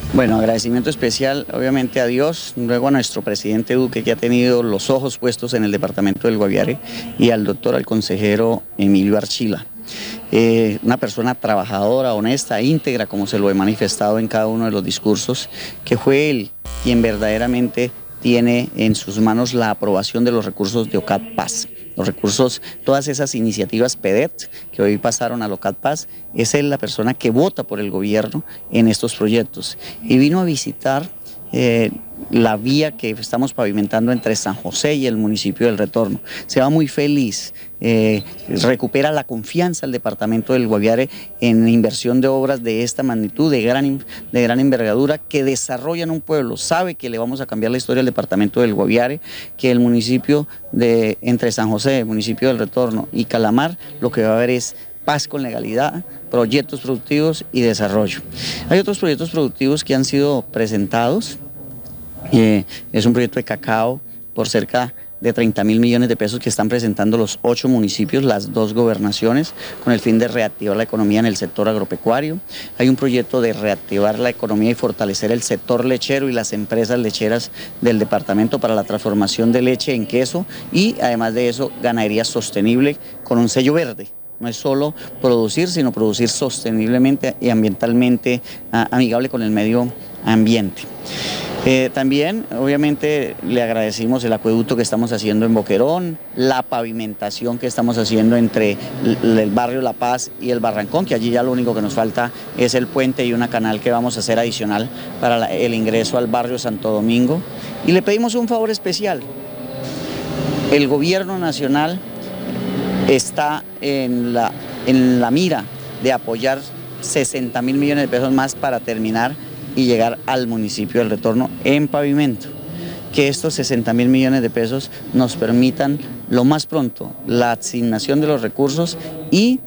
Bueno, agradecimiento especial obviamente a Dios, luego a nuestro presidente Duque, que ha tenido los ojos puestos en el departamento del Guaviare, y al doctor, al consejero Emilio Archila. Una persona trabajadora, honesta, íntegra, como se lo he manifestado en cada uno de los discursos, que fue él quien verdaderamente tiene en sus manos la aprobación de los recursos de OCAD Paz. Los recursos, todas esas iniciativas PEDET que hoy pasaron a OCAD Paz, es él la persona que vota por el gobierno en estos proyectos. Y vino a visitar la vía que estamos pavimentando entre San José y el municipio del Retorno. Se va muy feliz, recupera la confianza del departamento del Guaviare en inversión de obras de esta magnitud, de gran envergadura, que desarrollan un pueblo. Sabe que le vamos a cambiar la historia al departamento del Guaviare, que el municipio de entre San José, el municipio del Retorno y Calamar, lo que va a haber es paz con legalidad, proyectos productivos y desarrollo. Hay otros proyectos productivos que han sido presentados. Es un proyecto de cacao por cerca de 30.000 millones de pesos que están presentando los 8 municipios, las 2 gobernaciones, con el fin de reactivar la economía en el sector agropecuario. Hay un proyecto de reactivar la economía y fortalecer el sector lechero y las empresas lecheras del departamento para la transformación de leche en queso, y además de eso, ganadería sostenible con un sello verde. No es solo producir, sino producir sosteniblemente y ambientalmente amigable con el medio ambiente. También, obviamente, le agradecimos el acueducto que estamos haciendo en Boquerón, la pavimentación que estamos haciendo entre el barrio La Paz y el Barrancón, que allí ya lo único que nos falta es el puente y una canal que vamos a hacer adicional para el ingreso al barrio Santo Domingo. Y le pedimos un favor especial. El gobierno nacional está en la mira de apoyar 60.000 millones de pesos más para terminar y llegar al municipio del Retorno en pavimento. Que estos 60.000 millones de pesos nos permitan lo más pronto la asignación de los recursos y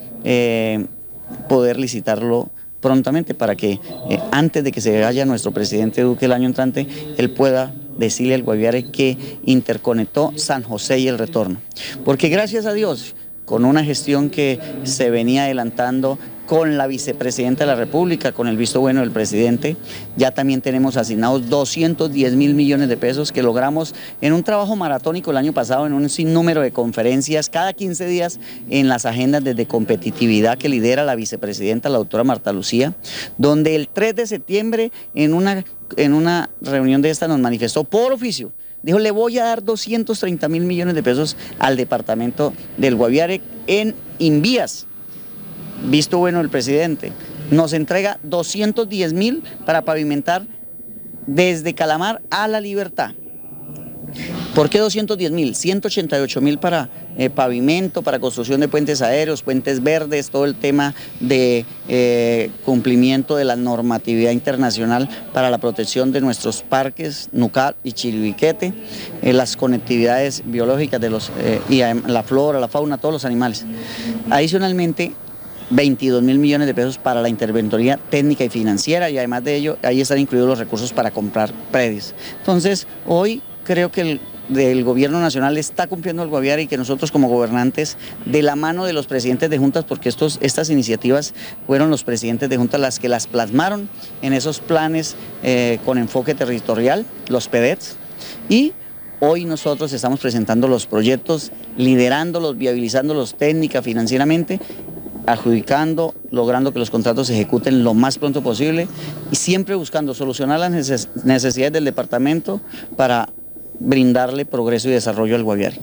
poder licitarlo prontamente para que antes de que se vaya nuestro presidente Duque el año entrante, él pueda decirle al Guaviare que interconectó San José y el Retorno. Porque gracias a Dios, con una gestión que se venía adelantando con la vicepresidenta de la República, con el visto bueno del presidente, ya también tenemos asignados 210.000 millones de pesos que logramos en un trabajo maratónico el año pasado, en un sinnúmero de conferencias, cada 15 días en las agendas de competitividad que lidera la vicepresidenta, la doctora Marta Lucía, donde el 3 de septiembre en una reunión de esta nos manifestó por oficio. Dijo, le voy a dar 230.000 millones de pesos al departamento del Guaviare en Invías. Visto bueno el presidente. Nos entrega 210.000 para pavimentar desde Calamar a La Libertad. ¿Por qué 210.000? 188.000 para pavimento, para construcción de puentes aéreos, puentes verdes, todo el tema de cumplimiento de la normatividad internacional para la protección de nuestros parques, Nucar y Chiribiquete, las conectividades biológicas de y la flora, la fauna, todos los animales. Adicionalmente, 22.000 millones de pesos para la interventoría técnica y financiera, y además de ello, ahí están incluidos los recursos para comprar predios. Entonces, hoy creo que el gobierno nacional está cumpliendo el Guaviare y que nosotros como gobernantes, de la mano de los presidentes de juntas, porque estas iniciativas fueron los presidentes de juntas las que las plasmaron en esos planes con enfoque territorial, los PEDETs, y hoy nosotros estamos presentando los proyectos, liderándolos, viabilizándolos técnica, financieramente, adjudicando, logrando que los contratos se ejecuten lo más pronto posible y siempre buscando solucionar las necesidades del departamento para brindarle progreso y desarrollo al Guaviare.